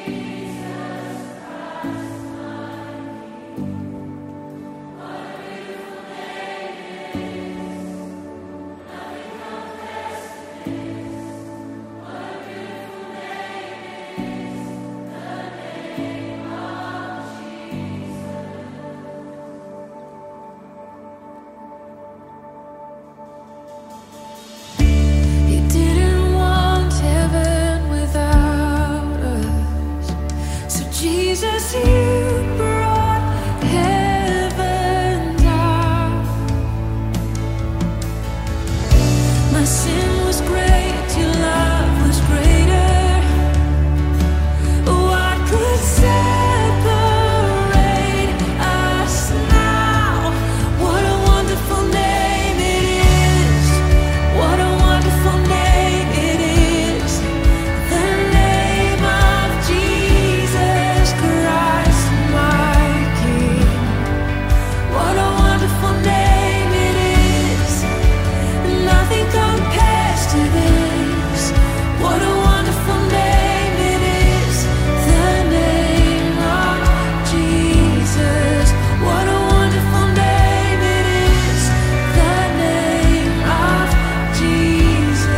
Jesus, you brought heaven down. My sin was great, your love was greater. What could separate us now? What a wonderful name it is. What a wonderful name it is. The name of Jesus Christ, my King. What a wonderful name it is. Nothing compares to this. What a wonderful name it is. The name of Jesus. What a wonderful name it is. The name of Jesus.